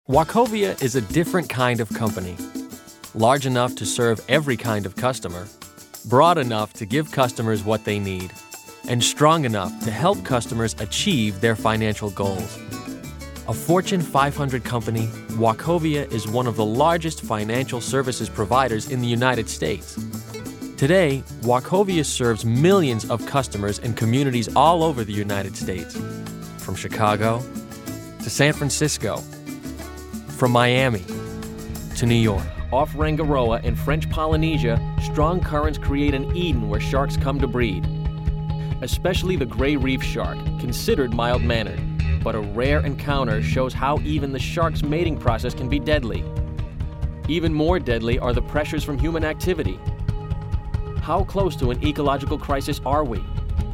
Wachovia is a different kind of company. Large enough to serve every kind of customer, broad enough to give customers what they need, and strong enough to help customers achieve their financial goals. A Fortune 500 company, Wachovia is one of the largest financial services providers in the United States. Today, Wachovia serves millions of customers in communities all over the United States, from Chicago to San Francisco, from Miami to New York. Off Rangiroa in French Polynesia, strong currents create an Eden where sharks come to breed. Especially the gray reef shark, considered mild-mannered, but a rare encounter shows how even the shark's mating process can be deadly. Even more deadly are the pressures from human activity. How close to an ecological crisis are we?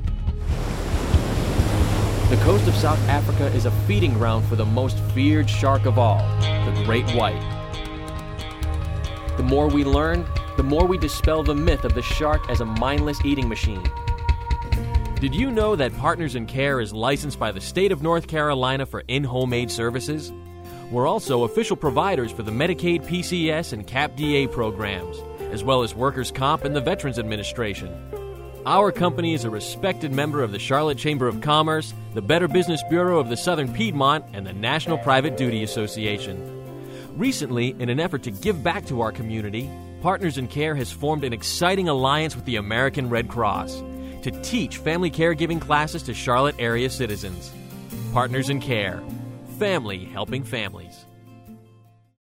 The coast of South Africa is a feeding ground for the most feared shark of all, the great white. The more we learn, the more we dispel the myth of the shark as a mindless eating machine. Did you know that Partners in Care is licensed by the state of North Carolina for in-home aid services? We're also official providers for the Medicaid PCS and CAP-DA programs, as well as Workers' Comp and the Veterans Administration. Our company is a respected member of the Charlotte Chamber of Commerce, the Better Business Bureau of the Southern Piedmont, and the National Private Duty Association. Recently, in an effort to give back to our community, Partners in Care has formed an exciting alliance with the American Red Cross to teach family caregiving classes to Charlotte area citizens. Partners in Care. Family helping families.